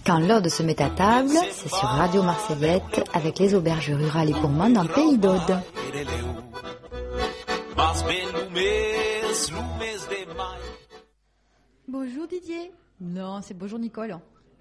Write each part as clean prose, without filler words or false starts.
Quand l'Aude se met à table, c'est sur Radio Marseillette avec les auberges rurales et gourmandes en Pays d'Aude. Bonjour Didier. Non, c'est bonjour Nicole.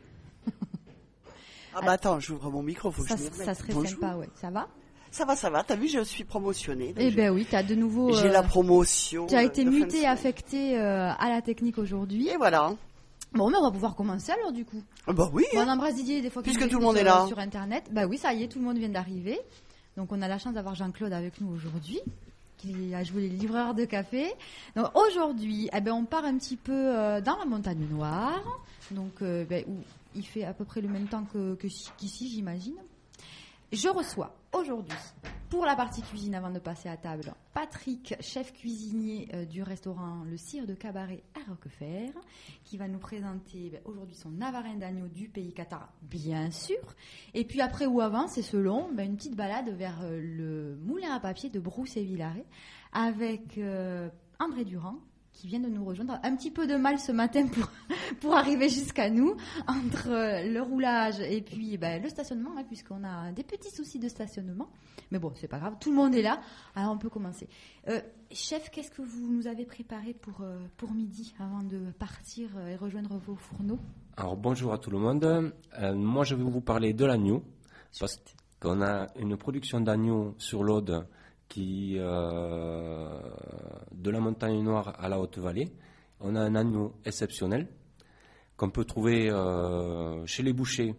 Ah bah attends, j'ouvre mon micro, faut que ça, je m'y remette. ça serait Bonjour. sympa, ouais. Ça va? Ça va, t'as vu, je suis promotionnée. Eh ben oui, t'as de nouveau... J'ai la promotion. Tu as été de fin de muté, semaine. affecté à la technique aujourd'hui. Et voilà. Bon, mais on va pouvoir commencer alors du coup. Ah bah oui, Bon, hein. on embrasse Didier des fois qu'il Puisque nous tout le monde écoute, est là. sur Internet. Bah oui, ça y est, tout le monde vient d'arriver. Donc on a la chance d'avoir Jean-Claude avec nous aujourd'hui, qui a joué les livreurs de café. Donc aujourd'hui, eh ben, on part un petit peu dans la montagne noire, donc où il fait à peu près le même temps qu'ici, j'imagine. Je reçois aujourd'hui, pour la partie cuisine avant de passer à table, Patrick, chef cuisinier du restaurant Le Cire de Cabaret à Roquefort, qui va nous présenter aujourd'hui son navarin d'agneau du pays Qatar, bien sûr. Et puis après ou avant, c'est selon, une petite balade vers le moulin à papier de Brousse et Villaret avec André Durand, qui vient de nous rejoindre. Un petit peu de mal ce matin pour arriver jusqu'à nous, entre le roulage et puis le stationnement, hein, puisqu'on a des petits soucis de stationnement. Mais bon, c'est pas grave, tout le monde est là, alors on peut commencer. Chef, qu'est-ce que vous nous avez préparé pour midi, avant de partir et rejoindre vos fourneaux? Alors bonjour à tout le monde. Moi je vais vous parler de l'agneau, parce qu'on a une production d'agneau sur l'Aude qui de la montagne noire à la Haute-Vallée. On a un agneau exceptionnel qu'on peut trouver chez les bouchers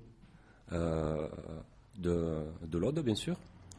de l'Aude, bien sûr.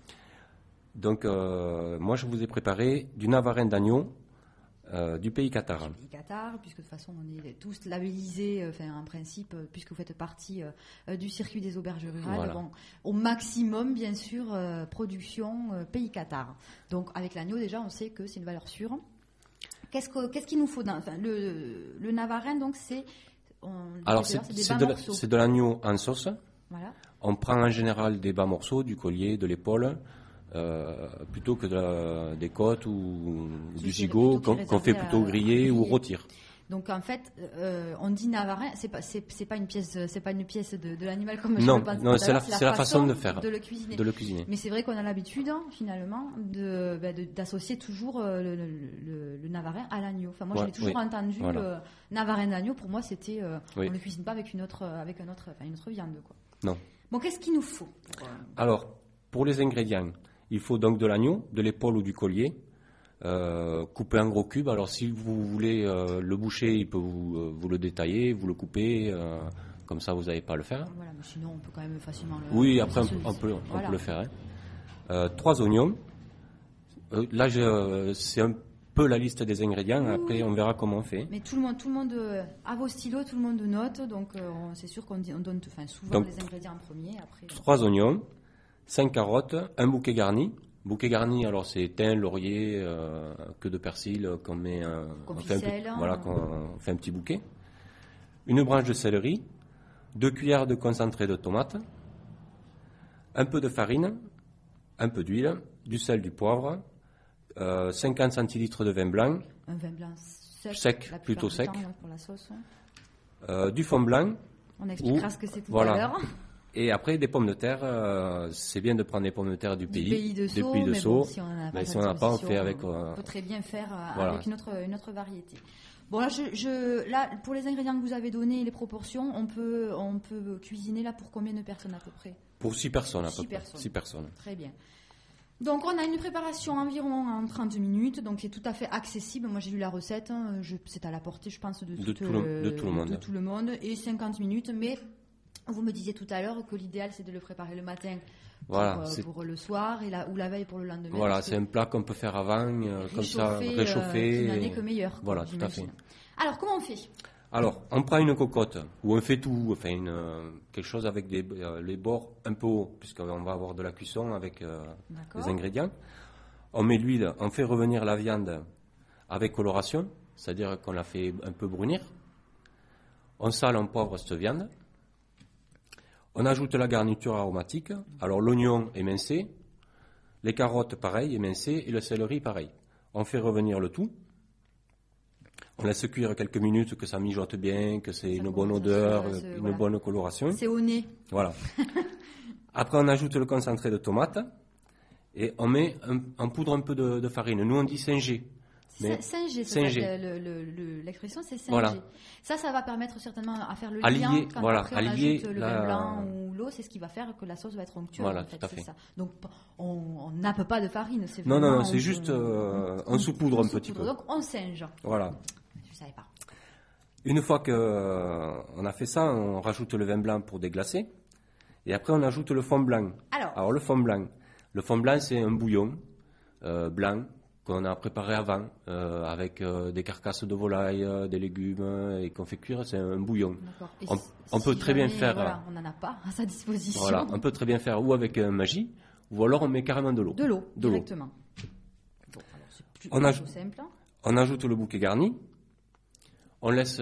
Donc moi je vous ai préparé du navarin d'agneau du pays Qatar. Du pays Qatar, puisque de toute façon on est tous labellisés, en principe, puisque vous faites partie du circuit des auberges rurales. Voilà. Bon, au maximum, bien sûr, production pays Qatar. Donc avec l'agneau, déjà, on sait que c'est une valeur sûre. Qu'est-ce qu'il nous faut le navarin, donc c'est... Alors c'est des bas morceaux. c'est de l'agneau en sauce. Voilà. On prend en général des bas morceaux, du collier, de l'épaule, plutôt que des côtes ou du gigot qu'on fait plutôt griller ou rôtir. Donc en fait, on dit navarin, c'est pas une pièce de l'animal comme je Non, le pensais non, tout à l'heure, c'est la façon de faire, de le cuisiner. de le cuisiner. Mais c'est vrai qu'on a l'habitude finalement d'associer toujours le navarin à l'agneau. Enfin moi je l'ai toujours entendu. Voilà. Navarin d'agneau, pour moi c'était on Oui. le cuisine pas avec une autre viande, quoi. Non. Bon, qu'est-ce qu'il nous faut Alors, pour les ingrédients, il faut donc de l'agneau, de l'épaule ou du collier, coupé en gros cubes. Alors, si vous voulez le boucher, il peut vous le détailler, vous le couper, comme ça vous n'avez pas à le faire. Voilà, mais sinon on peut quand même facilement le... Oui, après on peut le faire. Hein. 3 oignons. Là, c'est un peu la liste des ingrédients. Après, on verra comment on fait. Mais tout le monde a vos stylos, tout le monde note, donc c'est sûr qu'on donne souvent Donc, les ingrédients en premier. Après, 3 oignons, 5 carottes, un bouquet garni. Bouquet garni, alors c'est thym, laurier, queue de persil qu'on met, on fait un petit bouquet. Une branche de céleri, 2 cuillères de concentré de tomate, un peu de farine, un peu d'huile, du sel, du poivre, 50 centilitres de vin blanc, un vin blanc sec, la plupart plutôt du sec. temps, pour la sauce. Du fond blanc. On expliquera ce que c'est tout à Voilà. l'heure. Et après, des pommes de terre, c'est bien de prendre des pommes de terre du pays de des Sceaux, pays de mais Sceaux. bon, si on n'en a pas, Mais si on n'en a pas, on fait avec... on peut très bien faire voilà. avec une autre variété. Bon, là, là, pour les ingrédients que vous avez donnés et les proportions, on peut cuisiner là pour combien de personnes à peu près? Pour 6 personnes à peu 6 près. personnes. 6 personnes. Très bien. Donc, on a une préparation environ en 30 minutes, donc qui est tout à fait accessible. Moi, j'ai lu la recette, hein, c'est à la portée, je pense, de tout le monde, et 50 minutes. Mais vous me disiez tout à l'heure que l'idéal, c'est de le préparer le matin pour le soir ou la veille pour le lendemain. Voilà, c'est un plat qu'on peut faire avant, comme ça, réchauffer. Qui n'en est que meilleur. Voilà, tout à fait. Alors, comment on fait? Alors, on prend une cocotte, ou on fait tout, enfin, quelque chose avec les bords un peu hauts, puisqu'on va avoir de la cuisson avec les ingrédients. On met l'huile, on fait revenir la viande avec coloration, c'est-à-dire qu'on la fait un peu brunir. On sale, on poivre cette viande. On ajoute la garniture aromatique. Alors, l'oignon émincé, les carottes pareil, émincées, et le céleri pareil. On fait revenir le tout. On laisse cuire quelques minutes, que ça mijote bien, que c'est une bonne odeur, une bonne coloration. C'est au nez. Voilà. Après, on ajoute le concentré de tomate et on met en poudre un peu de farine. Nous, on dit singer. Singer, l'expression c'est singer. Voilà. Ça va permettre certainement à faire le lien quand après on ajoute le vin blanc ou l'eau, c'est ce qui va faire que la sauce va être onctueuse. Voilà, en fait, tout à fait. Ça. Donc on nappe pas de farine, c'est non, c'est juste on saupoudre un petit peu. Donc on singe. Voilà. Je savais pas. Une fois qu'on a fait ça, on rajoute le vin blanc pour déglacer et après on ajoute le fond blanc. Alors le fond blanc c'est un bouillon blanc qu'on a préparé avant, avec des carcasses de volaille, des légumes, et qu'on fait cuire, c'est un bouillon. On peut très bien faire... Voilà, on n'en a pas à sa disposition. Voilà, on peut très bien faire ou avec un magie, ou alors on met carrément de l'eau. De l'eau, directement. Bon, alors c'est plus simple. On ajoute le bouquet garni, on laisse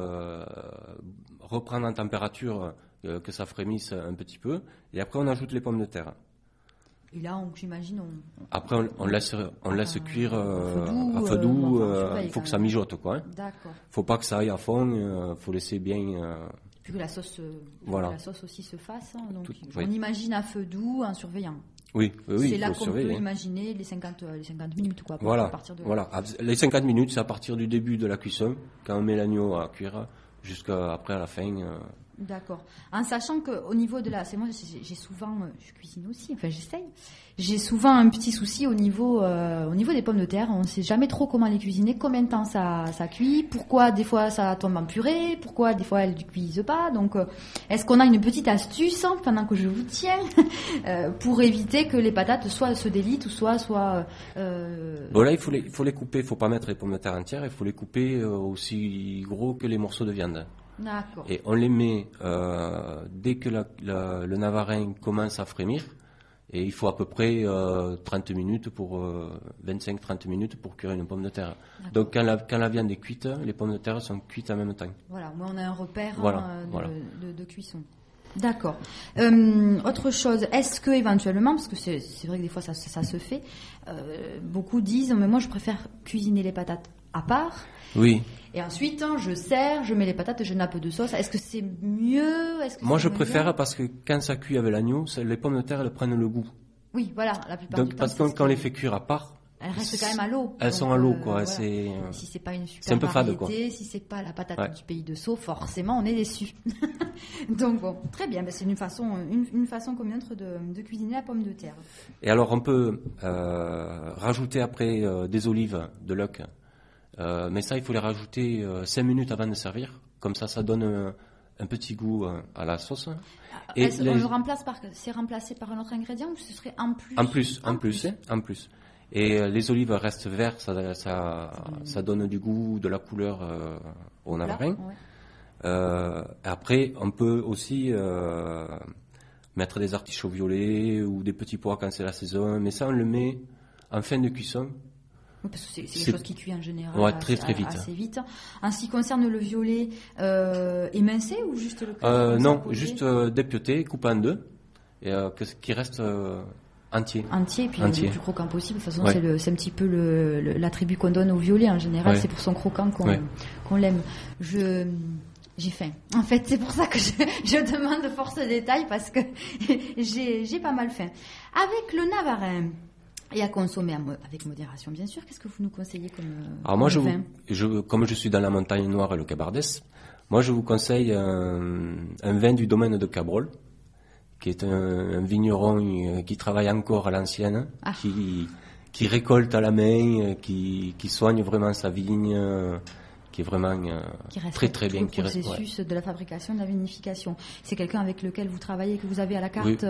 reprendre en température, que ça frémisse un petit peu, et après on ajoute les pommes de terre. Et là, j'imagine, après, on laisse cuire à feu doux. Il faut que ça mijote, quoi. Hein. D'accord. Faut pas que ça aille à fond. Faut laisser bien. Puis que la sauce, la sauce aussi se fasse. Hein, donc, on imagine à feu doux en surveillant. Oui. C'est là qu'on peut imaginer les 50 minutes, quoi. Voilà. À partir de... Voilà. Les 50 minutes, c'est à partir du début de la cuisson, quand on met l'agneau à cuire, jusqu'à après à la fin. D'accord. En sachant qu'au niveau de la... Moi, j'ai souvent... je cuisine aussi, enfin j'essaye. J'ai souvent un petit souci au niveau des pommes de terre. On ne sait jamais trop comment les cuisiner, combien de temps ça cuit, pourquoi des fois ça tombe en purée, pourquoi des fois elles ne cuisent pas. Donc, est-ce qu'on a une petite astuce, pendant que je vous tiens, pour éviter que les patates soit se délitent ou soit... Bon là, il faut les couper. Il ne faut pas mettre les pommes de terre entières. Il faut les couper aussi gros que les morceaux de viande. D'accord. Et on les met dès que le navarin commence à frémir. Et il faut à peu près 30 minutes 25-30 minutes pour cuire une pomme de terre. D'accord. Donc quand la viande est cuite, les pommes de terre sont cuites en même temps. Voilà, moi on a un repère de cuisson. D'accord. Autre chose, est-ce que éventuellement, parce que c'est vrai que des fois ça se fait, beaucoup disent mais moi je préfère cuisiner les patates à part. Oui. Et ensuite, je sers, je mets les patates, je nappe de sauce. Est-ce que c'est mieux? Moi, je préfère parce que quand ça cuit avec l'agneau, les pommes de terre, elles prennent le goût. Oui, voilà, la plupart du temps. Parce que quand on les fait cuire à part, elles restent quand même à l'eau. Elles sont à l'eau, quoi. Voilà. Si c'est pas une super un peu variété, fade, quoi. Si c'est pas la patate du pays de Sceaux, forcément, on est déçu. Donc bon, très bien. C'est une façon comme une autre de cuisiner la pomme de terre. Et alors, on peut rajouter après des olives de l'oc. Mais ça, il faut les rajouter 5 minutes avant de servir. Comme ça donne un petit goût à la sauce. Et c'est remplacé par un autre ingrédient ou ce serait en plus? En plus. Et les olives restent vertes, ça donne du goût, de la couleur au navarin. Ouais. Après, on peut aussi mettre des artichauts violets ou des petits pois quand c'est la saison. Mais ça, on le met en fin de cuisson. Oui, parce que c'est quelque chose qui cuit en général très vite. Assez vite. En ce qui concerne le violet, émincé ou juste le non, juste dépiauté, coupé en deux, et qui reste entier. Entier, puis le plus croquant possible. De toute façon, c'est un petit peu l'attribut qu'on donne au violet en général. C'est pour son croquant qu'on l'aime. J'ai faim. En fait, c'est pour ça que je demande force de détail parce que j'ai pas mal faim. Avec le navarin. Et à consommer avec modération, bien sûr. Qu'est-ce que vous nous conseillez comme Alors moi, comme je suis dans la montagne noire et le Cabardès, moi je vous conseille un vin du domaine de Cabrol, qui est un vigneron qui travaille encore à l'ancienne, qui récolte à la main, qui soigne vraiment sa vigne, qui est vraiment très très bien. Qui reste le processus de la fabrication, de la vinification. C'est quelqu'un avec lequel vous travaillez, que vous avez à la carte,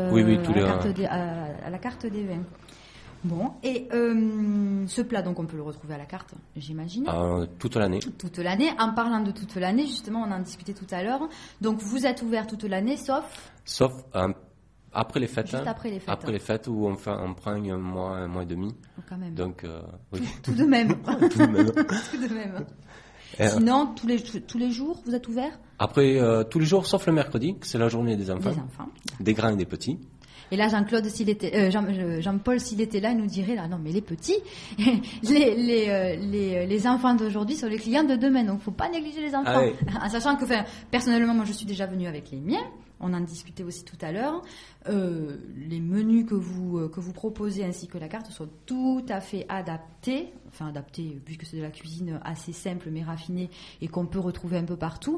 à la carte des vins. Bon, et ce plat, donc on peut le retrouver à la carte, j'imagine. Toute l'année. Toute l'année. En parlant de toute l'année, justement, on en discutait tout à l'heure. Donc vous êtes ouvert toute l'année, sauf après les fêtes. Juste après les fêtes. Après les fêtes où on prend un mois et demi. Quand même. Donc oui. Tout de même. Tout de même. Tout de même. Sinon, tous les jours, vous êtes ouvert? Après tous les jours, sauf le mercredi, que c'est la journée des enfants. Des enfants. Des grands et des petits. Et là, Jean-Claude, Jean-Paul, s'il était là, il nous dirait là, non, mais les petits, les enfants d'aujourd'hui sont les clients de demain, donc faut pas négliger les enfants. Ah oui. En sachant que, personnellement, moi, je suis déjà venue avec les miens. On en discutait aussi tout à l'heure. Les menus que vous proposez ainsi que la carte sont tout à fait adaptés, puisque c'est de la cuisine assez simple mais raffinée et qu'on peut retrouver un peu partout.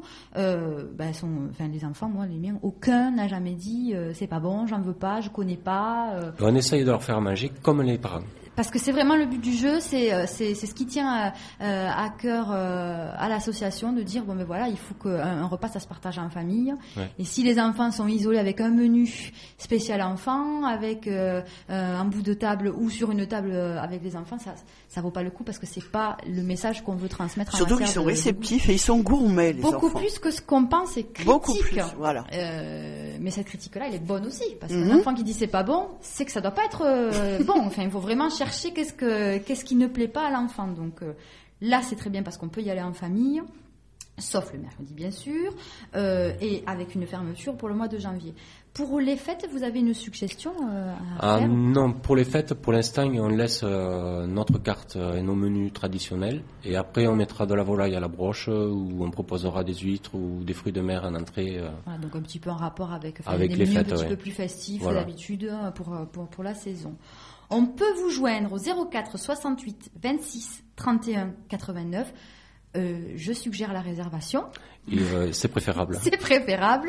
Les enfants, moi, les miens, aucun n'a jamais dit c'est pas bon, j'en veux pas, je connais pas. On essaye de leur faire manger comme les parents. Parce que c'est vraiment le but du jeu, c'est ce qui tient à cœur à l'association, de dire il faut qu'un repas ça se partage en famille. Ouais. Et si les enfants sont isolés avec un menu spécial enfant, avec un bout de table ou sur une table avec les enfants, ça vaut pas le coup parce que c'est pas le message qu'on veut transmettre. Surtout qu'ils sont réceptifs et ils sont gourmets, les enfants. Beaucoup plus que ce qu'on pense et critique. Beaucoup plus, voilà. Mais cette critique-là, elle est bonne aussi, parce qu'un enfant qui dit c'est pas bon, c'est que ça doit pas être bon. Enfin, il faut vraiment chercher qu'est-ce qui ne plaît pas à l'enfant. Donc là, c'est très bien parce qu'on peut y aller en famille, sauf le mercredi bien sûr, et avec une fermeture pour le mois de janvier. Pour les fêtes, vous avez une suggestion à faire ? Non, pour les fêtes, pour l'instant, on laisse notre carte et nos menus traditionnels. Et après, on mettra de la volaille à la broche, ou on proposera des huîtres ou des fruits de mer en entrée. Voilà, donc un petit peu en rapport avec les menus fêtes, un petit peu plus festifs voilà. D'habitude pour la saison. On peut vous joindre au 04 68 26 31 89. Je suggère la réservation. C'est préférable. C'est préférable.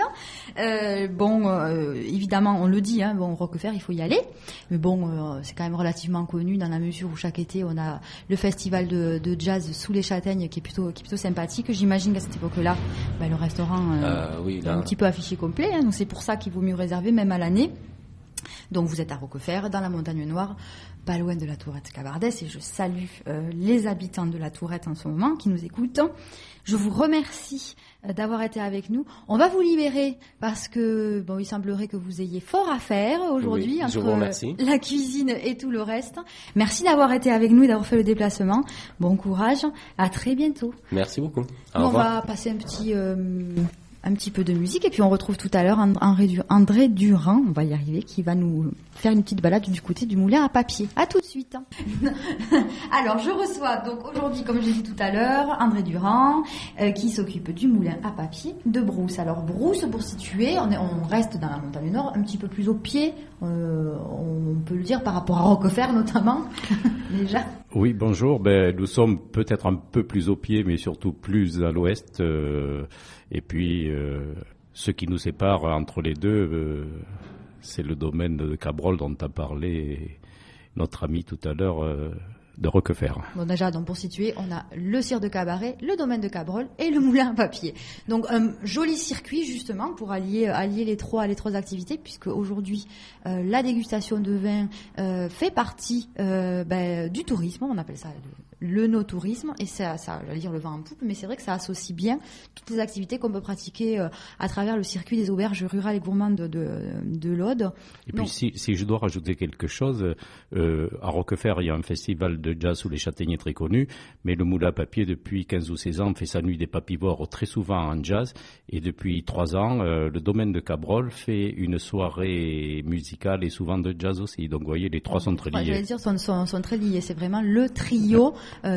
Évidemment, on le dit, Roquefort, il faut y aller. Mais c'est quand même relativement connu dans la mesure où chaque été, on a le festival de jazz sous les châtaignes qui est plutôt sympathique. J'imagine qu'à cette époque-là, le restaurant est un petit peu affiché complet. Donc c'est pour ça qu'il vaut mieux réserver, même à l'année. Donc vous êtes à Roquefort, dans la Montagne Noire, pas loin de la Tourette Cabardès, et je salue les habitants de la Tourette en ce moment qui nous écoutent. Je vous remercie d'avoir été avec nous. On va vous libérer parce que il semblerait que vous ayez fort à faire aujourd'hui, oui, entre la cuisine et tout le reste. Merci d'avoir été avec nous et d'avoir fait le déplacement. Bon courage, à très bientôt. Merci beaucoup. On va passer un petit peu de musique et puis on retrouve tout à l'heure André Durand, on va y arriver, qui va nous faire une petite balade du côté du moulin à papier. À tout de suite. Alors je reçois donc aujourd'hui, comme j'ai dit tout à l'heure, André Durand qui s'occupe du moulin à papier de Brousse. Alors Brousse, pour situer, on reste dans la Montagne Nord, un petit peu plus au pied, on peut le dire par rapport à Roquefort notamment, déjà. Oui, bonjour. Nous sommes peut-être un peu plus au pied, mais surtout plus à l'ouest. Et puis, ce qui nous sépare entre les deux, c'est le domaine de Cabrol dont a parlé notre ami tout à l'heure de Roquefort. Bon, déjà, donc pour situer, on a le Sire de Cabaret, le domaine de Cabrol et le moulin à papier. Donc, un joli circuit, justement, pour allier les trois activités, puisque aujourd'hui, la dégustation de vin fait partie du tourisme, on appelle ça le no-tourisme, et ça, j'allais dire le vent en poupe, mais c'est vrai que ça associe bien toutes les activités qu'on peut pratiquer à travers le circuit des auberges rurales et gourmandes de l'Aude. Et puis, si je dois rajouter quelque chose, à Roquefort, il y a un festival de jazz sous les châtaigniers très connu, mais le moulin à papier, depuis 15 ou 16 ans, fait sa nuit des papivores très souvent en jazz, et depuis 3 ans, le domaine de Cabrol fait une soirée musicale et souvent de jazz aussi. Donc, vous voyez, les trois sont très liés. J'allais dire, sont très liés. C'est vraiment le trio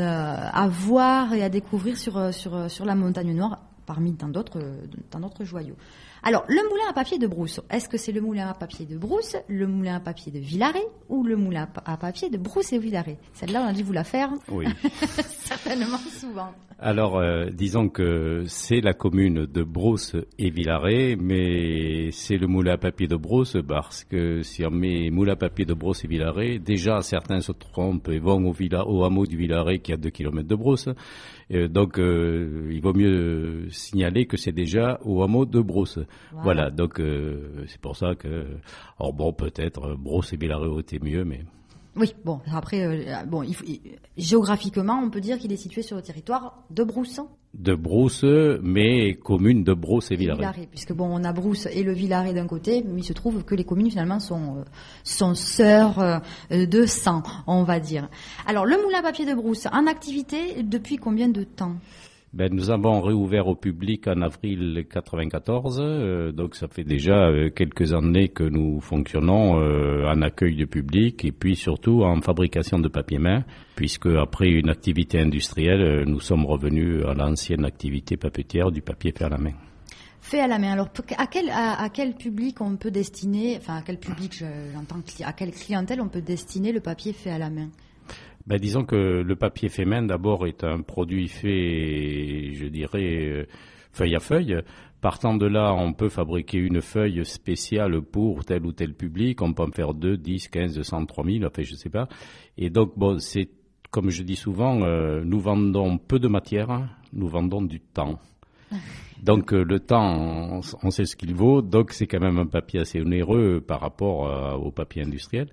à voir et à découvrir sur la Montagne Noire, parmi tant d'autres joyaux. Alors, le moulin à papier de Brousse, est-ce que c'est le moulin à papier de Brousse, le moulin à papier de Villaret ou le moulin à papier de Brousse et Villaret? Celle-là, on a dû vous la faire. Oui. Certainement souvent. Alors, disons que c'est la commune de Brousse et Villaret, mais c'est le moulin à papier de Brousse parce que si on met moulin à papier de Brousse et Villaret, déjà certains se trompent et vont au hameau du Villaret qui est à 2 km de Brousse. Donc, il vaut mieux signaler que c'est déjà au hameau de Brousse. Voilà, donc c'est pour ça que... Alors bon, peut-être Brousse et Villaret ont été mieux, mais... Oui, bon, après, géographiquement, on peut dire qu'il est situé sur le territoire de Brousse. De Brousse, mais commune de Brousse et Villaret. Puisque on a Brousse et le Villaret d'un côté, mais il se trouve que les communes finalement sont sœurs de sang, on va dire. Alors, le moulin à papier de Brousse, en activité depuis combien de temps ? Nous avons réouvert au public en avril 1994, donc ça fait déjà quelques années que nous fonctionnons en accueil de public et puis surtout en fabrication de papier main, puisque après une activité industrielle, nous sommes revenus à l'ancienne activité papetière du papier fait à la main. Fait à la main. Alors, à quel public on peut destiner, enfin, à quel public, à quelle clientèle on peut destiner le papier fait à la main? Disons que le papier fait main, d'abord, est un produit fait, je dirais, feuille à feuille. Partant de là, on peut fabriquer une feuille spéciale pour tel ou tel public. On peut en faire 2, 10, 15, 200, 3000, enfin, je sais pas. Et donc, c'est, comme je dis souvent, nous vendons peu de matière, nous vendons du temps. Donc le temps, on sait ce qu'il vaut, donc c'est quand même un papier assez onéreux par rapport au papier industriel.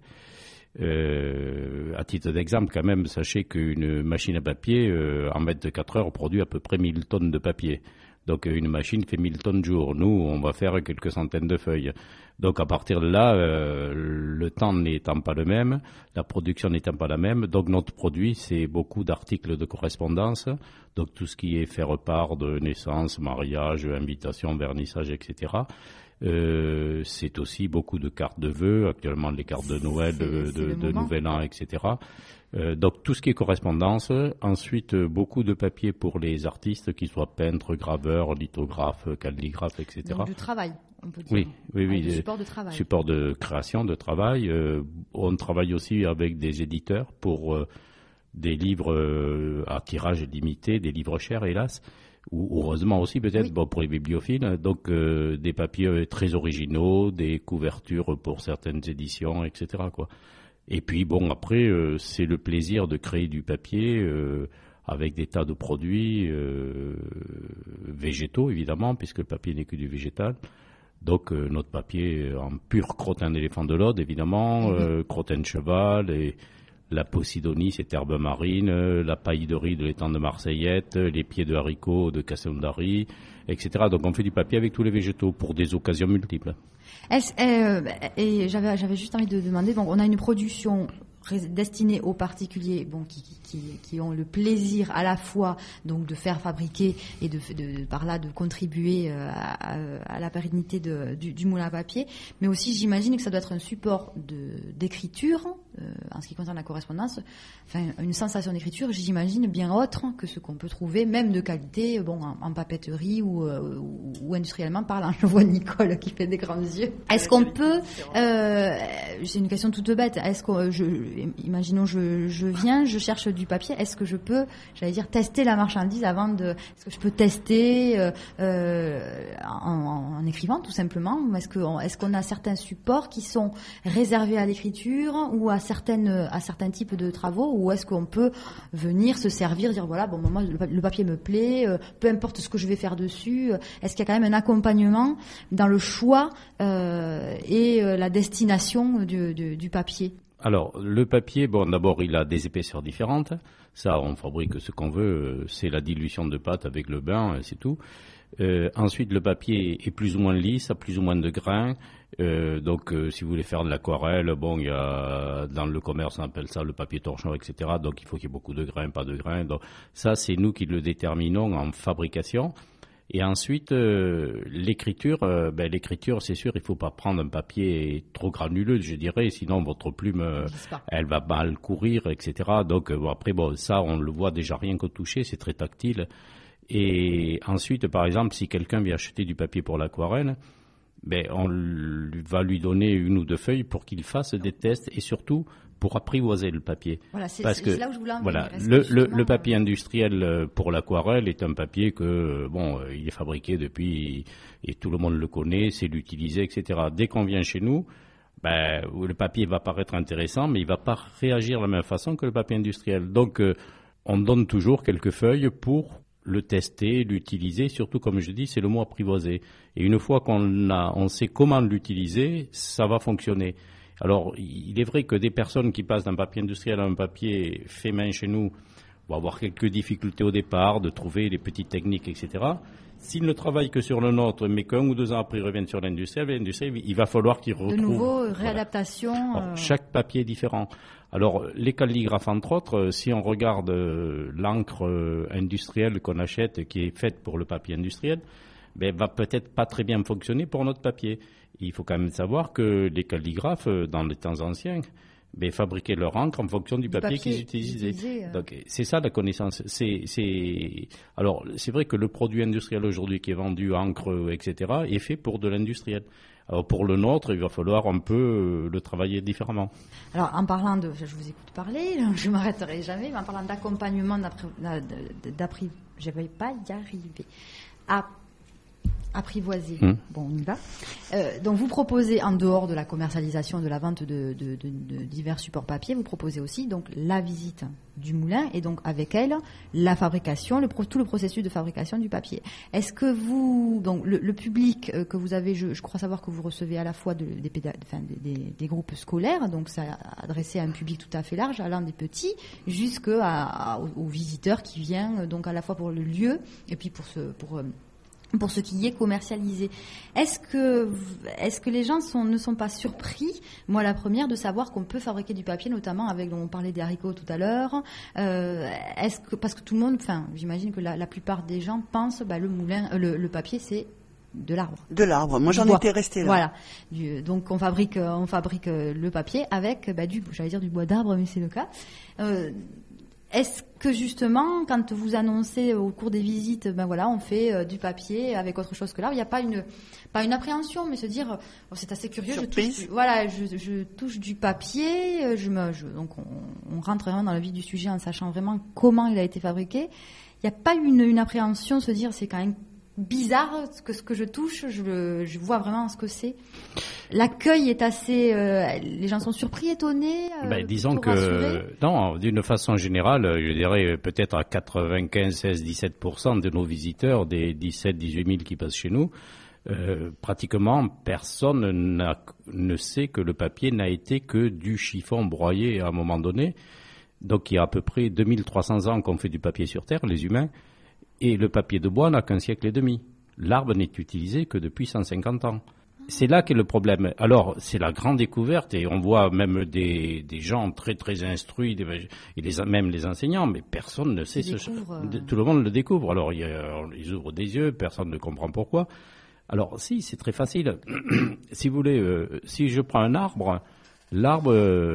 À titre d'exemple, quand même, sachez qu'une machine à papier, en 24 heures, produit à peu près 1000 tonnes de papier. Donc une machine fait 1000 tonnes jour. Nous, on va faire quelques centaines de feuilles. Donc à partir de là, le temps n'étant pas le même, la production n'étant pas la même, donc notre produit, c'est beaucoup d'articles de correspondance. Donc tout ce qui est faire part de naissance, mariage, invitation, vernissage, etc. C'est aussi beaucoup de cartes de vœux, actuellement les cartes de Noël, de Nouvel An, etc. Donc tout ce qui est correspondance. Ensuite, beaucoup de papier pour les artistes, qu'ils soient peintres, graveurs, lithographes, calligraphes, etc. Donc du travail, on peut dire. Oui. Du support de travail. Support de création, de travail. On travaille aussi avec des éditeurs pour des livres à tirage limité, des livres chers, hélas. Ou heureusement aussi peut-être pour les bibliophiles, donc des papiers très originaux, des couvertures pour certaines éditions, etc. quoi. Et puis après c'est le plaisir de créer du papier avec des tas de produits végétaux évidemment, puisque le papier n'est que du végétal. Donc notre papier en pur crottin d'éléphant de l'Aude évidemment, crottin de cheval et la posidonie, cette herbe marine, la paille de riz de l'étang de Marseillette, les pieds de haricots de Casseondari, etc. Donc on fait du papier avec tous les végétaux pour des occasions multiples. Et j'avais juste envie de demander, donc on a une production destinée aux particuliers, qui ont le plaisir à la fois donc de faire fabriquer et par là de contribuer à la pérennité du moulin à papier, mais aussi j'imagine que ça doit être un support d'écriture en ce qui concerne la correspondance, enfin une sensation d'écriture, j'imagine bien autre que ce qu'on peut trouver même de qualité en papeterie ou industriellement parlant. Je vois Nicole qui fait des grands yeux. Est-ce qu'on peut c'est une question toute bête, imaginons je viens, je cherche du papier, est-ce que je peux, tester la marchandise est-ce que je peux tester en écrivant tout simplement, ou est-ce qu'on a certains supports qui sont réservés à l'écriture ou à certains types de travaux, ou est-ce qu'on peut venir se servir, dire voilà, moi le papier me plaît, peu importe ce que je vais faire dessus, est-ce qu'il y a quand même un accompagnement dans le choix et la destination du papier? Alors, le papier, d'abord, il a des épaisseurs différentes. Ça, on fabrique ce qu'on veut. C'est la dilution de pâte avec le bain, c'est tout. Ensuite, le papier est plus ou moins lisse, a plus ou moins de grains. Donc, si vous voulez faire de l'aquarelle, il y a, dans le commerce, on appelle ça le papier torchon, etc. Donc, il faut qu'il y ait beaucoup de grains, pas de grains. Donc, ça, c'est nous qui le déterminons en fabrication. Et ensuite, l'écriture, c'est sûr, il faut pas prendre un papier trop granuleux, je dirais, sinon votre plume, elle va mal courir, etc. Donc après, ça, on le voit déjà rien qu'au toucher, c'est très tactile. Et ensuite, par exemple, si quelqu'un vient acheter du papier pour l'aquarelle, on va lui donner 1 ou 2 feuilles pour qu'il fasse des tests et surtout pour apprivoiser le papier. Voilà, c'est là où je voulais en venir. Voilà, le papier industriel pour l'aquarelle est un papier que, il est fabriqué depuis et tout le monde le connaît, c'est l'utiliser, etc. Dès qu'on vient chez nous, le papier va paraître intéressant, mais il va pas réagir de la même façon que le papier industriel. Donc, on donne toujours quelques feuilles pour le tester, l'utiliser, surtout comme je dis, c'est le mot apprivoiser. Et une fois on sait comment l'utiliser, ça va fonctionner. Alors, il est vrai que des personnes qui passent d'un papier industriel à un papier fait main chez nous vont avoir quelques difficultés au départ, de trouver les petites techniques, etc. S'ils ne travaillent que sur le nôtre, mais qu'un ou 2 ans après ils reviennent sur l'industrie, il va falloir qu'ils retrouvent... De nouveau, réadaptation. Alors, chaque papier est différent. Alors, les calligraphes, entre autres, si on regarde l'encre industrielle qu'on achète, qui est faite pour le papier industriel, va peut-être pas très bien fonctionner pour notre papier. Il faut quand même savoir que les calligraphes, dans les temps anciens, fabriquaient leur encre en fonction du papier qu'ils utilisaient. Donc, c'est ça la connaissance. Alors, c'est vrai que le produit industriel aujourd'hui qui est vendu, encre, etc., est fait pour de l'industriel. Alors, pour le nôtre, il va falloir un peu le travailler différemment. Alors, en parlant je vous écoute parler, je ne m'arrêterai jamais, mais en parlant d'accompagnement, je ne vais pas y arriver, apprivoiser. Bon, on y va. Donc, vous proposez, en dehors de la commercialisation, de la vente de divers supports papier, vous proposez aussi donc la visite du moulin et donc avec elle la fabrication, tout le processus de fabrication du papier. Est-ce que vous, donc le public que vous avez, je crois savoir que vous recevez à la fois des groupes scolaires, donc ça adressé à un public tout à fait large, allant des petits jusqu'aux visiteurs qui viennent donc à la fois pour le lieu et puis pour ce qui est commercialisé. Est-ce que les gens ne sont pas surpris, moi la première, de savoir qu'on peut fabriquer du papier, notamment on parlait des haricots tout à l'heure, parce que tout le monde, j'imagine que la plupart des gens pensent, le papier c'est de l'arbre. De l'arbre. Moi j'en étais restée là. Voilà. Donc on fabrique le papier avec du bois d'arbre, mais c'est le cas. Est-ce que justement, quand vous annoncez au cours des visites, on fait du papier avec autre chose que l'arbre, il n'y a pas une appréhension, mais se dire, c'est assez curieux, je touche du papier, donc on rentre vraiment dans le vif du sujet en sachant vraiment comment il a été fabriqué. Il n'y a pas une appréhension, se dire, c'est quand même bizarre ce que je touche, je vois vraiment ce que c'est. L'accueil est assez... les gens sont surpris, étonnés. Disons que, non, d'une façon générale, je dirais peut-être à 95, 16, 17% de nos visiteurs, des 17, 18 000 qui passent chez nous, pratiquement personne ne sait que le papier n'a été que du chiffon broyé à un moment donné. Donc il y a à peu près 2300 ans qu'on fait du papier sur Terre, les humains. Et le papier de bois n'a qu'un siècle et demi. L'arbre n'est utilisé que depuis 150 ans. C'est là qu'est le problème. Alors, c'est la grande découverte, et on voit même des gens très très instruits, même les enseignants, mais personne ne sait tout le monde le découvre. Alors, ils ouvrent des yeux, personne ne comprend pourquoi. Alors, si, c'est très facile. Si vous voulez, si je prends un arbre, un arbre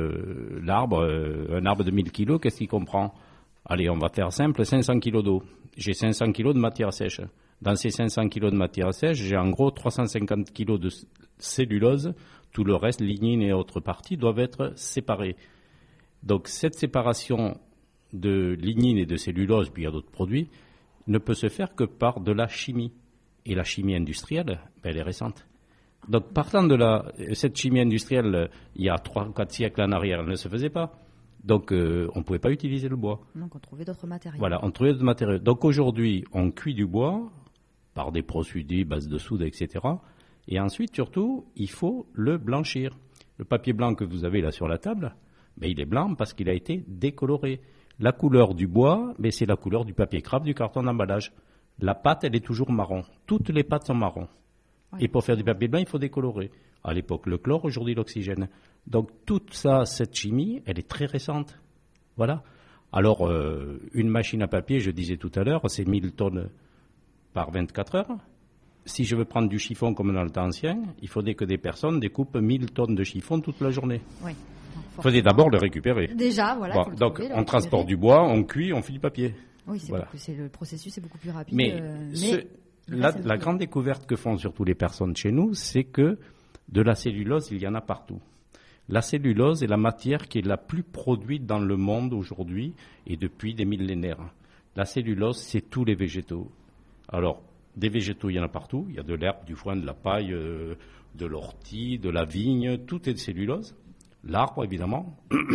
de 1000 kilos, qu'est-ce qu'il comprend ? Allez, on va faire simple, 500 kilos d'eau. J'ai 500 kilos de matière sèche. Dans ces 500 kilos de matière sèche, j'ai en gros 350 kilos de cellulose. Tout le reste, lignine et autres parties, doivent être séparées. Donc cette séparation de lignine et de cellulose, puis il y a d'autres produits, ne peut se faire que par de la chimie. Et la chimie industrielle, elle est récente. Donc partant de cette chimie industrielle, il y a 3 ou 4 siècles en arrière, elle ne se faisait pas. Donc, on ne pouvait pas utiliser le bois. Donc, on trouvait d'autres matériaux. Voilà, on trouvait d'autres matériaux. Donc, aujourd'hui, on cuit du bois par des procédés, bases de soude, etc. Et ensuite, surtout, il faut le blanchir. Le papier blanc que vous avez là sur la table, il est blanc parce qu'il a été décoloré. La couleur du bois, c'est la couleur du papier craft, du carton d'emballage. La pâte, elle est toujours marron. Toutes les pâtes sont marron. Oui. Et pour faire du papier blanc, il faut décolorer. À l'époque, le chlore, aujourd'hui, l'oxygène. Donc, toute ça, cette chimie, elle est très récente. Voilà. Alors, une machine à papier, je disais tout à l'heure, c'est 1000 tonnes par 24 heures. Si je veux prendre du chiffon comme dans le temps ancien, il faudrait que des personnes découpent 1000 tonnes de chiffon toute la journée. Oui. Il faudrait d'abord le récupérer. Déjà, voilà. Bon, donc, on transporte du bois, on cuit, on fait du papier. Oui, le processus est beaucoup plus rapide. Mais la grande découverte que font surtout les personnes chez nous, c'est que de la cellulose, il y en a partout. La cellulose est la matière qui est la plus produite dans le monde aujourd'hui et depuis des millénaires. La cellulose, c'est tous les végétaux. Alors, des végétaux, il y en a partout. Il y a de l'herbe, du foin, de la paille, de l'ortie, de la vigne, tout est de cellulose. L'arbre, évidemment.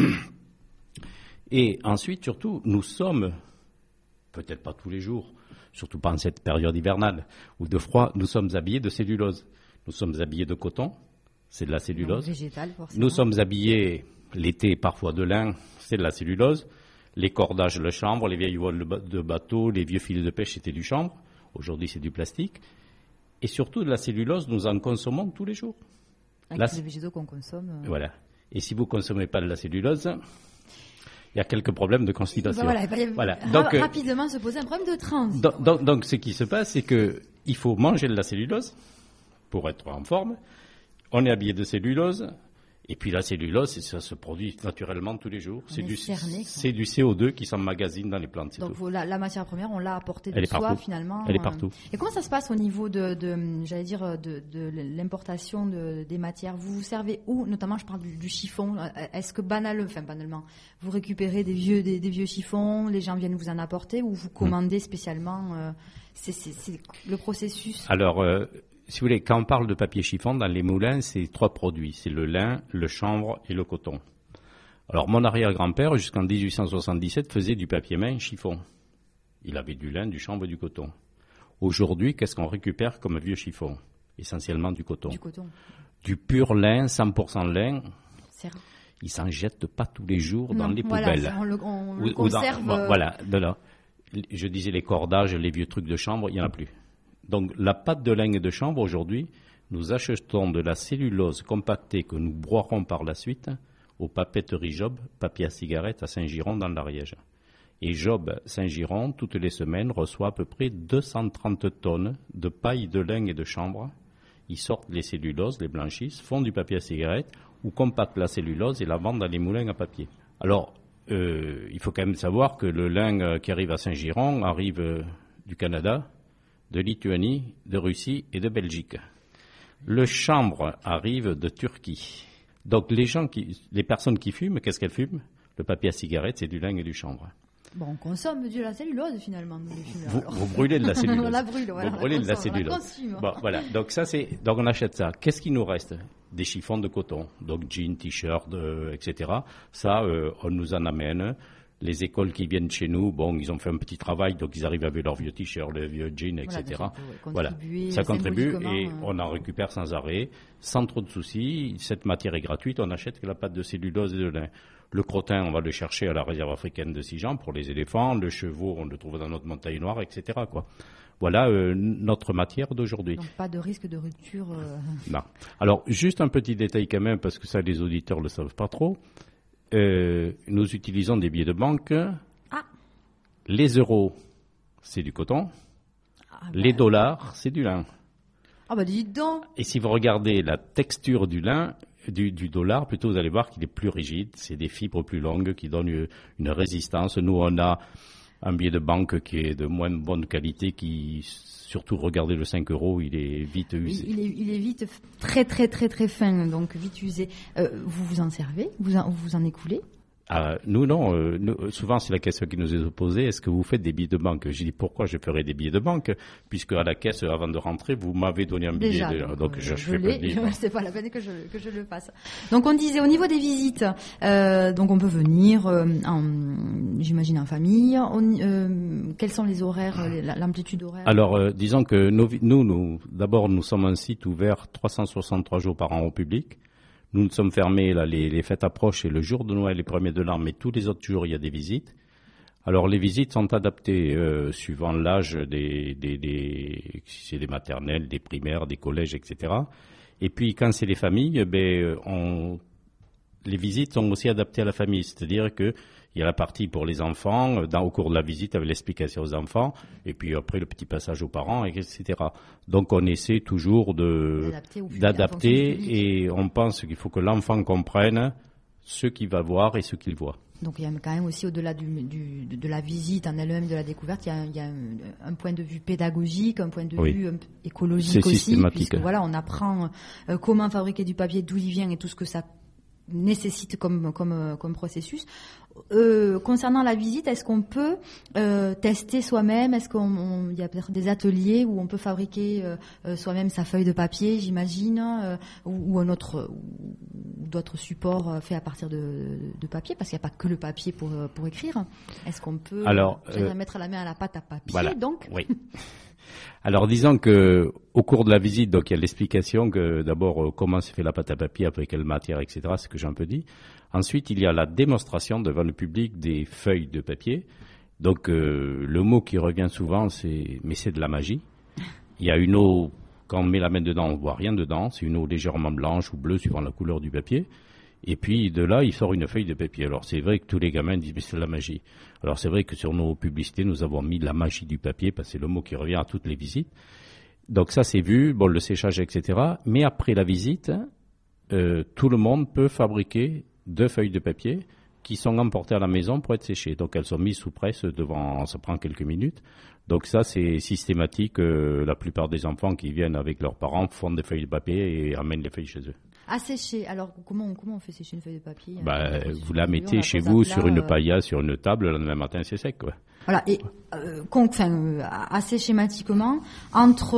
Et ensuite, surtout, nous sommes, peut-être pas tous les jours, surtout pas en cette période hivernale ou de froid, nous sommes habillés de cellulose. Nous sommes habillés de coton, c'est de la cellulose. Végétal, forcément. Nous sommes habillés l'été parfois de lin, c'est de la cellulose. Les cordages de chanvre, les vieilles voiles de bateau, les vieux filets de pêche, c'était du chanvre. Aujourd'hui, c'est du plastique. Et surtout, de la cellulose, nous en consommons tous les jours. Avec les végétaux qu'on consomme. Voilà. Et si vous ne consommez pas de la cellulose, il y a quelques problèmes de constipation. Voilà. Donc, rapidement se poser un problème de transit. Donc, ce qui se passe, c'est qu'il faut manger de la cellulose pour être en forme. On est habillé de cellulose. Et puis la cellulose, ça se produit naturellement tous les jours. C'est du CO2 qui s'emmagasine dans les plantes. Donc la matière première, on l'a apportée de soi finalement. Elle est partout. Et comment ça se passe au niveau de l'importation des matières? Vous servez où? Notamment, je parle du chiffon. Est-ce que banalement, vous récupérez des vieux chiffons, les gens viennent vous en apporter, ou vous commandez spécialement c'est le processus? Alors, si vous voulez, quand on parle de papier chiffon, dans les moulins, c'est 3 produits. C'est le lin, le chanvre et le coton. Alors, mon arrière-grand-père, jusqu'en 1877, faisait du papier main chiffon. Il avait du lin, du chanvre et du coton. Aujourd'hui, qu'est-ce qu'on récupère comme vieux chiffon? Essentiellement du coton. Du pur lin, 100% lin. Ils s'en jettent pas tous les jours dans les poubelles. On le conserve. Je disais les cordages, les vieux trucs de chanvre, il n'y en a plus. Donc, la pâte de lin et de chanvre, aujourd'hui, nous achetons de la cellulose compactée que nous broierons par la suite aux papeteries Job, papier à cigarette à Saint-Giron dans l'Ariège. Et Job, Saint-Giron, toutes les semaines, reçoit à peu près 230 tonnes de paille de lin et de chanvre. Ils sortent les celluloses, les blanchissent, font du papier à cigarette ou compactent la cellulose et la vendent dans les moulins à papier. Alors, il faut quand même savoir que le lin qui arrive à Saint-Giron arrive du Canada, de Lituanie, de Russie et de Belgique. Le chanvre arrive de Turquie. Donc les personnes qui fument, qu'est-ce qu'elles fument? Le papier à cigarette, c'est du lin et du chanvre. Bon, on consomme de la cellulose finalement, nous les fumeurs. Vous brûlez de la cellulose. On la brûle, voilà. Vous brûlez de la cellulose. Bon, voilà. Donc donc on achète ça. Qu'est-ce qui nous reste? Des chiffons de coton. Donc jeans, t-shirts, etc. Ça, on nous en amène. Les écoles qui viennent chez nous, bon, ils ont fait un petit travail, donc ils arrivent avec leurs vieux t-shirts, leurs vieux jeans, etc. Voilà, ça contribue et on en récupère sans arrêt, sans trop de soucis. Cette matière est gratuite, on n'achète que la pâte de cellulose et de lin. Le crottin, on va le chercher à la réserve africaine de Sijan pour les éléphants. Le chevaux, on le trouve dans notre montagne noire, etc. Voilà notre matière d'aujourd'hui. Donc pas de risque de rupture. Non. Alors, juste un petit détail quand même, parce que ça, les auditeurs ne le savent pas trop. Nous utilisons des billets de banque. Les euros, c'est du coton. Les dollars, c'est du lin. Ah bah dites donc. Et si vous regardez la texture du lin, du dollar, plutôt vous allez voir qu'il est plus rigide. C'est des fibres plus longues qui donnent une résistance. Nous, on a un billet de banque qui est de moins bonne qualité, qui, surtout, regardez le 5 euros, il est vite usé. Il est vite très, très, très, très fin, donc vite usé. Vous vous en servez? Vous en écoulez? Nous, non. Souvent, c'est la question qui nous est posée. Est-ce que vous faites des billets de banque? J'ai dit, pourquoi je ferais des billets de banque? Puisque à la caisse, avant de rentrer, vous m'avez donné un billet. Donc, je fais pas de billet. C'est pas la peine que je le fasse. Donc, on disait, au niveau des visites, donc on peut venir, j'imagine, en famille. Quels sont les horaires, l'amplitude horaire? Alors, disons que nous, d'abord, nous sommes un site ouvert 363 jours par an au public. Nous nous sommes fermés, là, les fêtes approchent, et le jour de Noël, les 1er de l'an, mais tous les autres jours, il y a des visites. Alors, les visites sont adaptées suivant l'âge si c'est des maternelles, des primaires, des collèges, etc. Et puis, quand c'est les familles, les visites sont aussi adaptées à la famille, c'est-à-dire que il y a la partie pour les enfants, au cours de la visite avec l'explication aux enfants, et puis après le petit passage aux parents, etc. Donc on essaie toujours d'adapter et on pense qu'il faut que l'enfant comprenne ce qu'il va voir et ce qu'il voit. Donc il y a quand même aussi, au-delà de la visite en elle-même, de la découverte, il y a un point de vue pédagogique, un point de vue écologique aussi. C'est systématique. Puisque, voilà, on apprend comment fabriquer du papier, d'où il vient et tout ce que ça nécessite comme processus. Concernant la visite, est-ce qu'on peut tester soi-même? Est-ce qu'il y a peut-être des ateliers où on peut fabriquer soi-même sa feuille de papier, j'imagine, ou d'autres supports faits à partir de papier, parce qu'il n'y a pas que le papier pour écrire. Est-ce qu'on peut mettre la main à la pâte à papier? Voilà. Donc oui. Alors, disons que au cours de la visite, donc il y a l'explication que d'abord comment se fait la pâte à papier, avec quelle matière, etc. Ce que j'ai un peu dit. Ensuite, il y a la démonstration devant le public des feuilles de papier. Donc le mot qui revient souvent, c'est de la magie. Il y a une eau, quand on met la main dedans, on ne voit rien dedans. C'est une eau légèrement blanche ou bleue suivant la couleur du papier. Et puis de là, il sort une feuille de papier. Alors c'est vrai que tous les gamins disent mais c'est de la magie. Alors c'est vrai que sur nos publicités, nous avons mis la magie du papier, parce que c'est le mot qui revient à toutes les visites. Donc ça c'est vu, le séchage, etc. Mais après la visite, tout le monde peut fabriquer 2 feuilles de papier qui sont emportées à la maison pour être séchées. Donc elles sont mises sous presse devant, ça prend quelques minutes. Donc ça c'est systématique. La plupart des enfants qui viennent avec leurs parents font des feuilles de papier et amènent les feuilles chez eux. À sécher. Alors, comment on fait sécher une feuille de papier? Vous la mettez chez vous sur une paillasse, sur une table, le lendemain matin, c'est sec, quoi. Voilà. Et, assez schématiquement, entre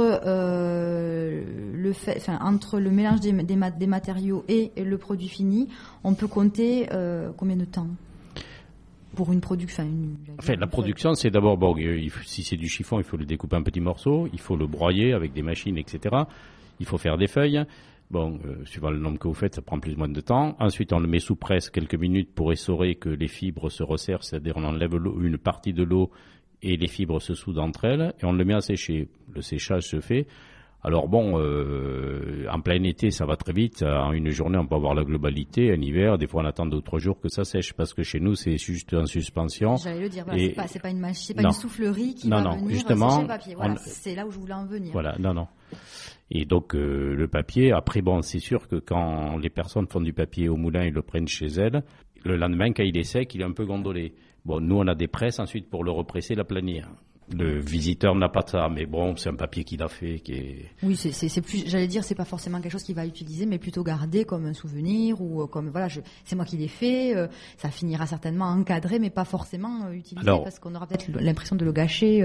le mélange des matériaux et le produit fini, on peut compter combien de temps? Pour une production. La production, c'est d'abord, si c'est du chiffon, il faut le découper en petits morceaux, il faut le broyer avec des machines, etc. Il faut faire des feuilles. Suivant le nombre que vous faites, ça prend plus ou moins de temps. Ensuite, on le met sous presse quelques minutes pour essorer que les fibres se resserrent, c'est-à-dire on enlève une partie de l'eau et les fibres se soudent entre elles, et on le met à sécher. Le séchage se fait. Alors en plein été, ça va très vite. En une journée, on peut avoir la globalité. En hiver, des fois, on attend 2 ou 3 jours que ça sèche, parce que chez nous, c'est juste en suspension. J'allais le dire, c'est pas une machine, c'est pas une soufflerie qui va venir justement, sécher le papier. Voilà, c'est là où je voulais en venir. Voilà, non. Et donc le papier, après c'est sûr que quand les personnes font du papier au moulin, ils le prennent chez elles. Le lendemain, quand il est sec, il est un peu gondolé. Nous on a des presses ensuite pour le represser, l'aplanir. Le visiteur n'a pas de ça, mais c'est un papier qu'il a fait, qui est... Oui, c'est plus, j'allais dire, c'est pas forcément quelque chose qu'il va utiliser, mais plutôt garder comme un souvenir ou comme, c'est moi qui l'ai fait, ça finira certainement encadré, mais pas forcément utilisé, parce qu'on aura peut-être l'impression de le gâcher,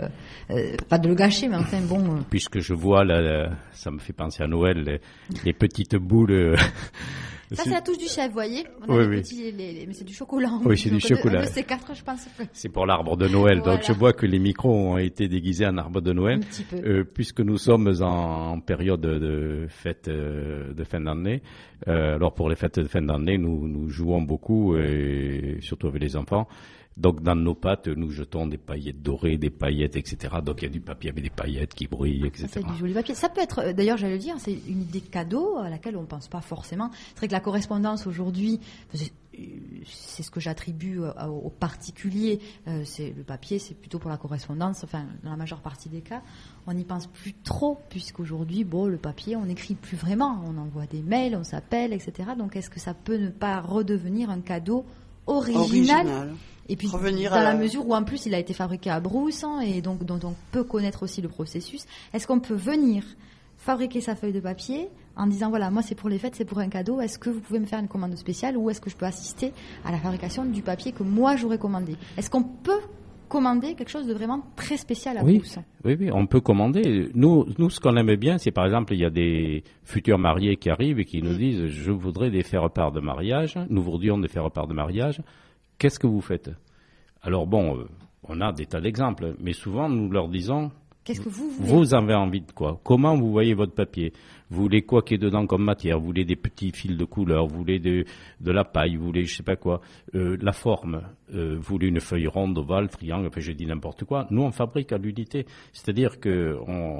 pas de le gâcher, mais enfin bon... Puisque je vois, ça me fait penser à Noël, les petites boules... Ça, c'est la touche du chef, vous voyez? Mais c'est du chocolat. Oui, c'est du chocolat. C'est 4, je pense. C'est pour l'arbre de Noël. Voilà. Donc, je vois que les micros ont été déguisés en arbre de Noël. Un petit peu. Puisque nous sommes en période de fête de fin d'année. Alors, pour les fêtes de fin d'année, nous jouons beaucoup, et surtout avec les enfants. Donc, dans nos pâtes, nous jetons des paillettes dorées, des paillettes, etc. Donc, il y a du papier avec des paillettes qui brillent, etc. C'est du joli papier. Ça peut être, d'ailleurs, j'allais le dire, c'est une idée cadeau à laquelle on ne pense pas forcément. C'est vrai que la correspondance aujourd'hui, c'est ce que j'attribue aux particuliers. C'est le papier, c'est plutôt pour la correspondance. Enfin, dans la majeure partie des cas, on n'y pense plus trop, puisqu'aujourd'hui, le papier, on n'écrit plus vraiment. On envoie des mails, on s'appelle, etc. Donc, est-ce que ça peut ne pas redevenir un cadeau original. Et puis, dans la mesure où, en plus, il a été fabriqué à Brousse, et donc, dont on peut connaître aussi le processus, est-ce qu'on peut venir fabriquer sa feuille de papier en disant, voilà, moi, c'est pour les fêtes, c'est pour un cadeau, est-ce que vous pouvez me faire une commande spéciale, ou est-ce que je peux assister à la fabrication du papier que moi, j'aurais commandé? Est-ce qu'on peut commander quelque chose de vraiment très spécial à Brousse? Oui, on peut commander. Nous, ce qu'on aime bien, c'est, par exemple, il y a des futurs mariés qui arrivent et qui nous disent, je voudrais des faire-part de mariage, nous voudrions des faire-part de mariage. Qu'est-ce que vous faites? Alors on a des tas d'exemples, mais souvent nous leur disons, qu'est-ce que vous voulez? Vous avez envie de quoi? Comment vous voyez votre papier? Vous voulez quoi qui est dedans comme matière? Vous voulez des petits fils de couleur? Vous voulez de la paille? Vous voulez je sais pas quoi? La forme? Vous voulez une feuille ronde, ovale, triangle? Enfin, je dis n'importe quoi. Nous on fabrique à l'unité, c'est-à-dire que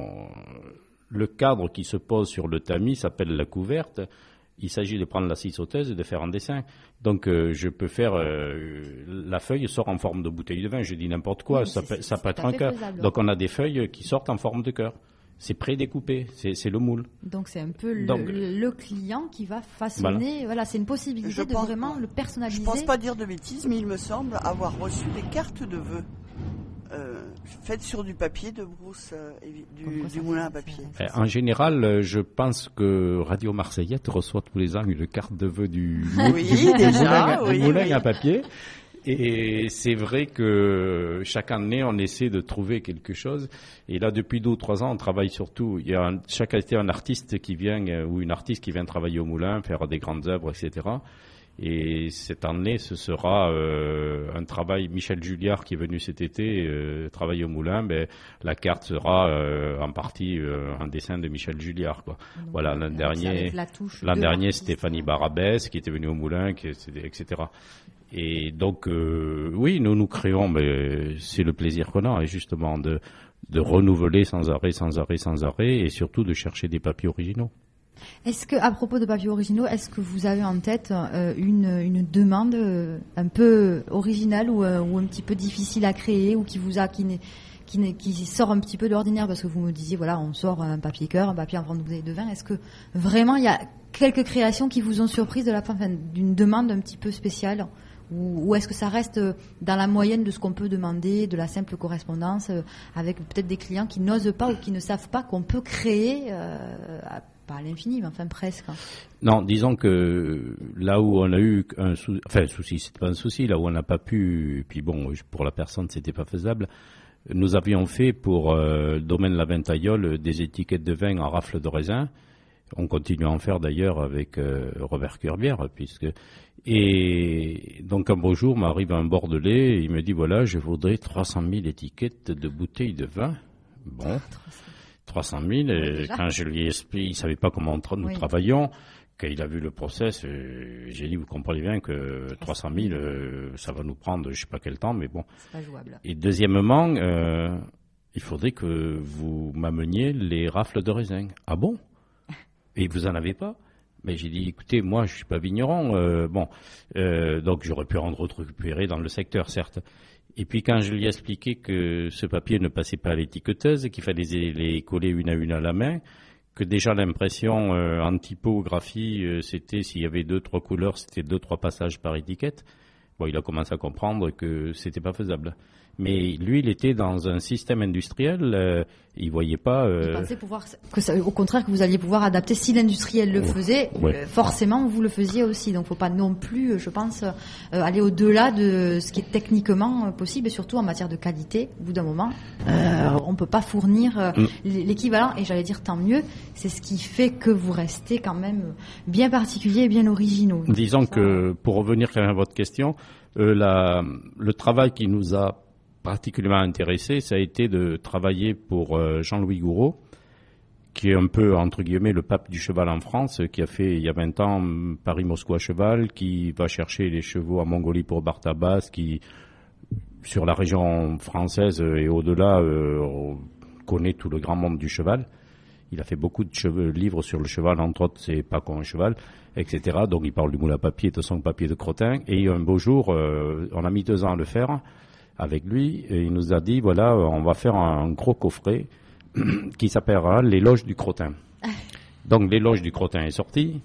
le cadre qui se pose sur le tamis s'appelle la couverte. Il s'agit de prendre la scie sauteuse et de faire un dessin. Donc, je peux faire... la feuille sort en forme de bouteille de vin. Je dis n'importe quoi. Ça peut être un cœur. Donc, on a des feuilles qui sortent en forme de cœur. C'est prédécoupé. C'est le moule. Donc, c'est un peu le client qui va façonner... Voilà, c'est une possibilité de vraiment le personnaliser. Je ne pense pas dire de bêtises, mais il me semble avoir reçu des cartes de vœux. Faites sur du papier de Brousse, du moulin à papier. En général, je pense que Radio Marseillette reçoit tous les ans une carte de vœux du moulin à papier. Et c'est vrai que chaque année, on essaie de trouver quelque chose. Et là, depuis 2 ou 3 ans, on travaille surtout. Il y a chaque été un artiste qui vient, ou une artiste qui vient travailler au moulin, faire des grandes œuvres, etc. Et cette année, ce sera un travail. Michel Julliard, qui est venu cet été travailler au moulin, la carte sera en partie un dessin de Michel Julliard, quoi. Donc, voilà, l'an dernier, Stéphanie Barabès, qui était venue au moulin, etc. Et donc, oui, nous créons, mais c'est le plaisir qu'on a, et justement, de renouveler sans arrêt, et surtout de chercher des papiers originaux. Est-ce que, à propos de papiers originaux, est-ce que vous avez en tête une demande un peu originale ou un petit peu difficile à créer, ou qui sort un petit peu de l'ordinaire, parce que vous me disiez, voilà, on sort un papier cœur, un papier en forme de bouteille de vin. Est-ce que vraiment il y a quelques créations qui vous ont surprise de la part d'une demande un petit peu spéciale, ou est-ce que ça reste dans la moyenne de ce qu'on peut demander, de la simple correspondance, avec peut-être des clients qui n'osent pas ou qui ne savent pas qu'on peut créer pas à l'infini, mais enfin presque. Non, disons que là où on a eu un souci, c'était pas un souci, là où on n'a pas pu, puis bon, pour la personne, c'était pas faisable. Nous avions fait pour le domaine La Ventaillole des étiquettes de vin en rafle de raisin. On continue à en faire d'ailleurs avec Robert Curbière, et donc un beau jour m'arrive un Bordelais, et il me dit voilà, je voudrais 300 000 étiquettes de bouteilles de vin. Bon. 300 000, et quand je lui ai expliqué, il ne savait pas comment nous travaillions. Quand il a vu le process, j'ai dit, vous comprenez bien que 300 000, ça va nous prendre je ne sais pas quel temps, mais bon. C'est pas jouable. Et deuxièmement, il faudrait que vous m'ameniez les rafles de raisin. Ah bon? Et vous en avez pas? Mais j'ai dit, écoutez, moi, je suis pas vigneron, donc j'aurais pu en récupérer dans le secteur, certes. Et puis quand je lui ai expliqué que ce papier ne passait pas à l'étiqueteuse, qu'il fallait les coller une à la main, que déjà l'impression en typographie, c'était s'il y avait 2-3 couleurs, c'était 2-3 passages par étiquette. Bon, il a commencé à comprendre que c'était pas faisable. Mais lui, il était dans un système industriel, il voyait pas... Il pensait au contraire, que vous alliez pouvoir adapter. Si l'industriel le faisait, forcément, vous le faisiez aussi. Donc, faut pas non plus, je pense, aller au-delà de ce qui est techniquement possible, et surtout en matière de qualité. Au bout d'un moment, on peut pas fournir l'équivalent, et j'allais dire tant mieux. C'est ce qui fait que vous restez quand même bien particulier et bien originaux. Disons que, pour revenir quand même à votre question, le travail qui nous a particulièrement intéressé, ça a été de travailler pour Jean-Louis Gouraud, qui est un peu, entre guillemets, le pape du cheval en France, qui a fait, il y a 20 ans, Paris-Moscou à cheval, qui va chercher les chevaux en Mongolie pour Bartabas, qui, sur la région française et au-delà, connaît tout le grand monde du cheval. Il a fait beaucoup de livres sur le cheval, entre autres, c'est pas comme un cheval, etc. Donc, il parle du moule à papier, de son papier de crottin. Et un beau jour, on a mis 2 ans à le faire avec lui, et il nous a dit, voilà, on va faire un gros coffret qui s'appellera l'éloge du crottin. Donc, l'éloge du crottin est sorti.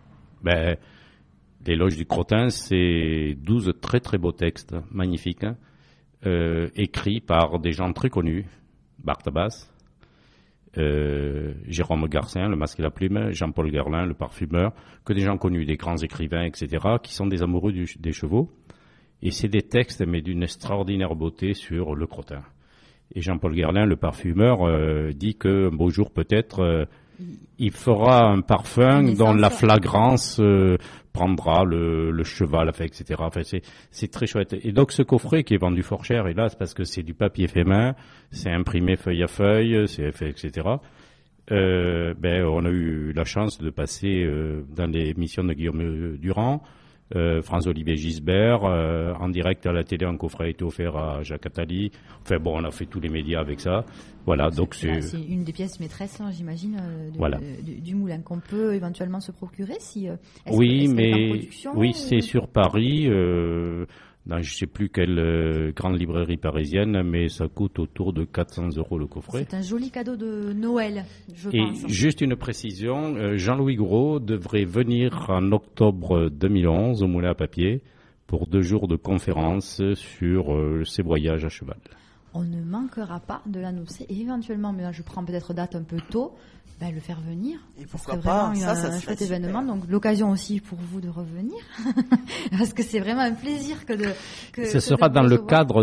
L'éloge du crottin, c'est 12 très très beaux textes, magnifiques, écrits par des gens très connus. Bartabas, Jérôme Garcin, le masque et la plume, Jean-Paul Guerlain, le parfumeur, que des gens connus, des grands écrivains, etc., qui sont des amoureux des chevaux. Et c'est des textes, mais d'une extraordinaire beauté sur le crottin. Et Jean-Paul Guerlain, le parfumeur, dit qu'un beau jour, peut-être, il fera un parfum dont la flagrance prendra le cheval, etc. Enfin, c'est très chouette. Et donc, ce coffret qui est vendu fort cher, hélas, parce que c'est du papier fait main, c'est imprimé feuille à feuille, c'est fait, etc. On a eu la chance de passer dans les missions de Guillaume Durand, François-Olivier Gisbert, en direct à la télé, un coffret a été offert à Jacques Attali. Enfin bon, on a fait tous les médias avec ça. Voilà, donc c'est une des pièces maîtresses, hein, j'imagine, du moulin qu'on peut éventuellement se procurer si. C'est sur Paris. Dans je ne sais plus quelle grande librairie parisienne, mais ça coûte autour de 400 € le coffret. C'est un joli cadeau de Noël, je pense. Et juste une précision, Jean-Louis Gouraud devrait venir en octobre 2011 au Moulin à Papier pour 2 jours de conférence sur ses voyages à cheval. On ne manquera pas de l'annoncer, et éventuellement, mais là je prends peut-être date un peu tôt, le faire venir. Et pourquoi pas, un chouette événement, donc l'occasion aussi pour vous de revenir, parce que c'est vraiment un plaisir Ce sera dans le cadre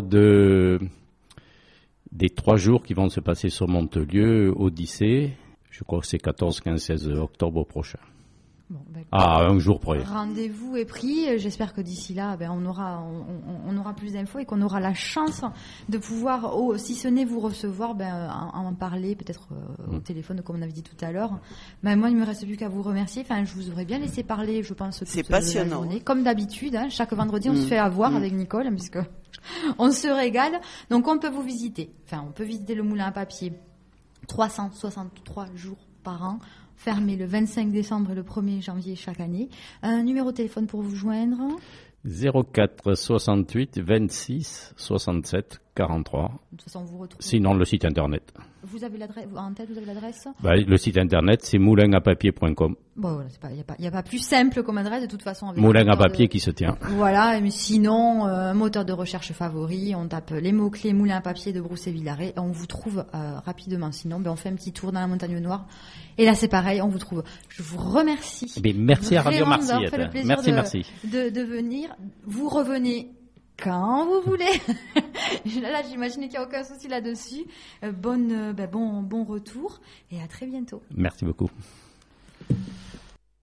des 3 jours qui vont se passer sur Montelieu, Odyssée, je crois que c'est 14, 15, 16 octobre prochain. Bon, un jour près. Rendez-vous est pris. J'espère que d'ici là, on aura plus d'infos et qu'on aura la chance de pouvoir, si ce n'est vous recevoir, en parler peut-être au téléphone, comme on avait dit tout à l'heure. Moi, il me reste plus qu'à vous remercier. Je vous aurais bien laissé parler, je pense, toute la journée. Comme d'habitude, chaque vendredi, on se fait avoir avec Nicole, puisque on se régale. Donc, on peut vous visiter. On peut visiter le moulin à papier 363 jours par an. Fermé le 25 décembre et le 1er janvier chaque année. Un numéro de téléphone pour vous joindre 04 68 26 67 43. De toute façon, vous retrouvez. Sinon, le site internet. Vous avez l'adresse en tête, vous avez l'adresse Le site internet, c'est moulinapapier.com. Bon, voilà, il n'y a pas plus simple comme adresse, de toute façon. Moulin à papier qui se tient. Voilà, mais sinon, moteur de recherche favori, on tape les mots-clés moulin à papier de Brousse et Villaret et on vous trouve rapidement. Sinon, on fait un petit tour dans la montagne noire. Et là, c'est pareil, on vous trouve. Je vous remercie. Merci à Radio Marseillette. Merci. De venir. Vous revenez quand vous voulez. Là, j'imagine qu'il n'y a aucun souci là-dessus. Bon retour et à très bientôt. Merci beaucoup.